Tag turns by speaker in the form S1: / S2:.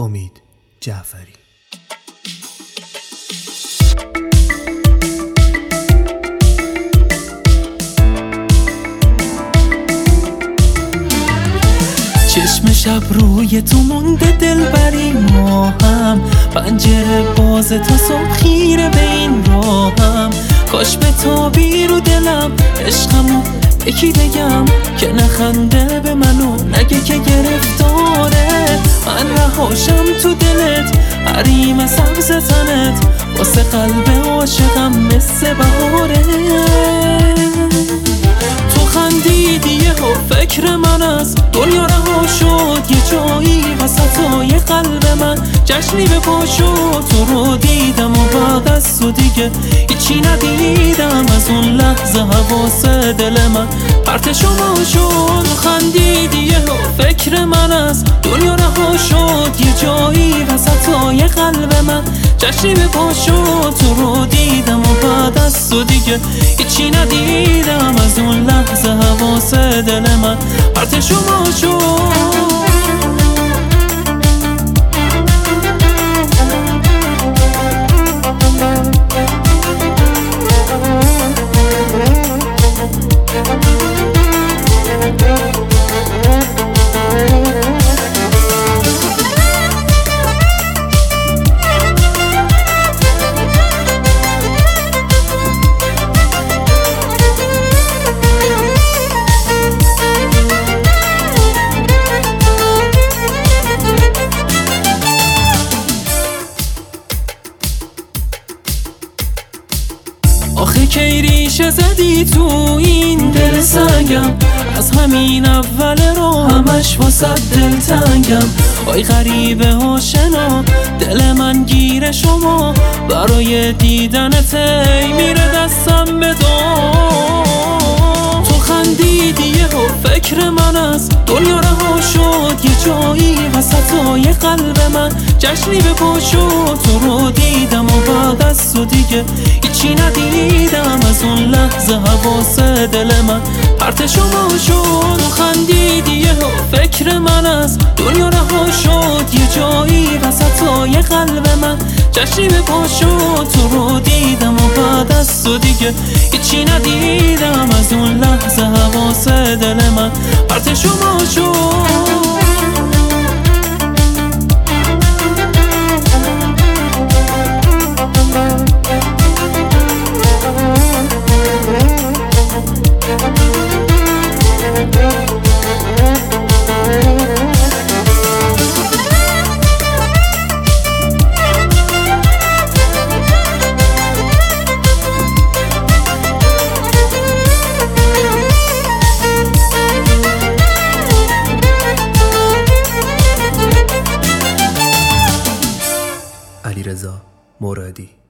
S1: امید جعفری.
S2: چشم شب روی تو مونده دلبری، ما هم پنجره باز تا صبح خیره به این راهم. کاش به تابی رو دلم عشقمو یکی بگم که نخنده به منو نگه که گرفتاره. من رهاشم تو دلت حریم سبز تنت، واسه قلب عاشقم مثل بهاره. تو خندیدی و فکر من از دنیا رها شد، یه جایی وسطای قلب من جشنی به پا شد. تو رو دیدم و بعد از تو دیگه هیچی ندیدم، از اون لحظه حواس دل من پرت شما شد. تو خندیدی و فکر من از دنیا رها شد، یه جایی وسطای قلب من جشنی به پا شد. تو رو دیدم و بعد از تو دیگه هیچی ندیدم، از اون لحظه حواس دل من پرت شما شد. آخه کی ریشه زدی تو این دل سنگم، از همین اول رو همش واسه دل تنگم. آی غریبه آشنا دل من گیر شما، برای دیدنت میره دستم به دام. تو خندیدی و فکر من از دنیا رها شد، یه جایی وسطای قلب من جشنی به پا شد. تو رو دیدم و بعد از تو دیگه هیچی ندیدم، از اون لحظه حواس دل من پرت شما شد. تو خندیدی و فکر من از دنیا رها شد، یه جایی وسطای قلب من جشنی به پا شد. تو رو دیدم و بعد از تو دیگه هیچی ندیدم، از اون لحظه حواس دل من پرت شما شد.
S1: علیرضا مرادی.